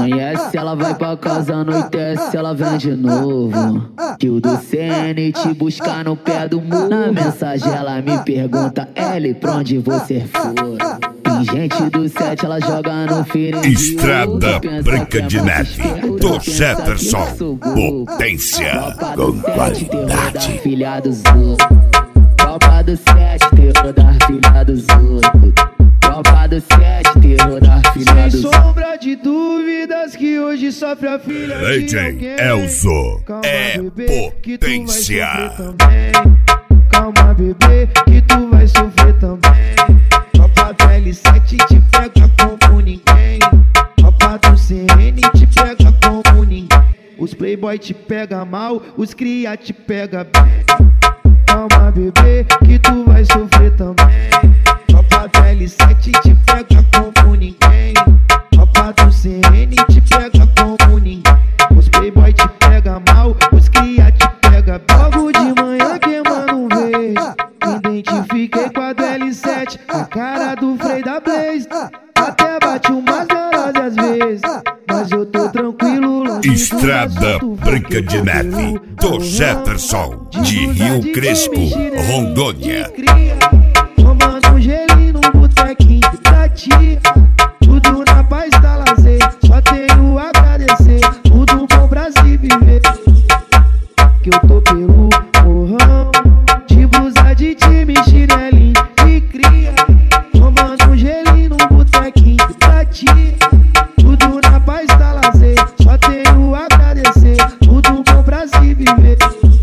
conhece, ela vai pra casa, anoitece, ela vem de novo. Que o do CN te buscar no pé do muro. Na mensagem ela me pergunta, L, pra onde você for? Tem gente do 7, ela joga no feirão. Estrada Branca de Neve, do Jefferson. Potência com qualidade. Filha dos outros. Tropa do 7, terror da filha dos outros. Tropa do 7, terror da filha dos outros. Sem sombra de dúvidas que hoje sofre a filha de Legend alguém. Elzo Calma, é bebê, que tu vai potência. sofrer também. Calma, bebê, que tu vai sofrer também. Tropa do L7 te pega como ninguém. Tropa do CN te pega como ninguém. Os playboy te pega mal, os cria te pega bem. Calma, bebê, que tu vai sofrer também. Tropa do L7 te pega como ninguém. Tropa do CN te pega como ninguém. Os playboy te pega mal, os cria te pega bem. Logo de manhã queimando um vez, me identifiquei com a do L7, a cara do Frei da Blaze. Até bate umas neuroses às vezes, mas eu tô tranquilo. Estrada Branca de Neve, do Jefferson, de Rio Crespo, Rondônia. Tomando um gelinho num botequinho da tia. Tudo na paz da lazer, só tenho a agradecer. Tudo bom pra se viver. Que eu tô pelo morrão, de blusa de time, chinelinho de cria. Tomando um gelinho num botequinho da tia. Tudo na paz da lazer, só tenho a agradecer. Tudo bom pra se viver.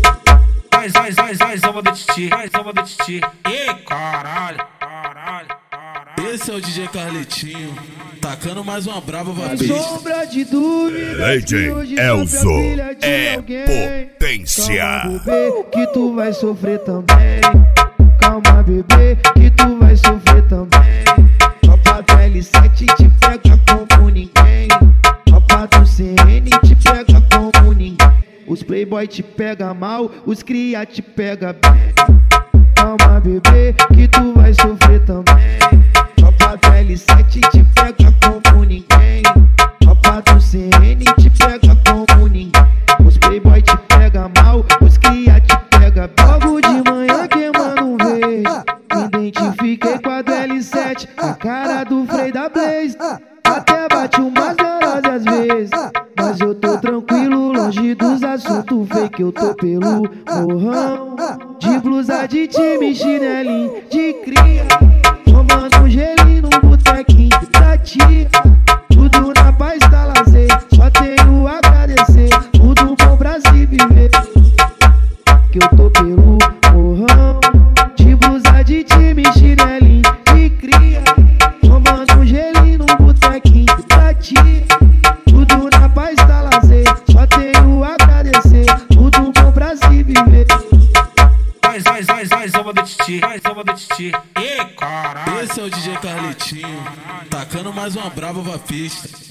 Zoma do Titi, zoma do Titi. Ei, caralho. Esse é o DJ Carletinho, tacando mais uma brava pra Sem pista. sombra de dúvidas que hoje Legend Elzo sofre a filha de é alguém. potência. Calma, bebê, que tu vai sofrer também. Calma, bebê, que tu vai sofrer também. Tropa do L7 te pega como ninguém. Tropa do CN te pega como ninguém. Os playboy te pega mal, os cria te pega bem. Calma, bebê, que tu vai sofrer também. Tropa do L7 te pega como ninguém. Tropa do CN te pega como ninguém. Os playboy te pega mal, os cria te pega bem. Logo de manhã queimando um vez, me identifiquei com a do L7, a cara do Frei da Blaze. Até bate umas neuroses às vezes, mas eu tô tranquilo, longe dos assuntos fake. Eu tô pelo morrão, de blusa de time, chinelinho de cria. Tomando um gelinho num botequinho da tia. Tudo na paz da lazer, só tenho a agradecer. Tudo bom pra se viver. Que eu tô pelo morrão, de blusa de time, chinelinho de cria. Tomando um gelinho num botequinho da tia. Tudo na paz da lazer, só tenho a agradecer. Tudo bom pra se viver. Zoma do Titi, zoma do Titi. Ei, caralho. Esse é o DJ Carletinho, tacando mais uma brava pra pista.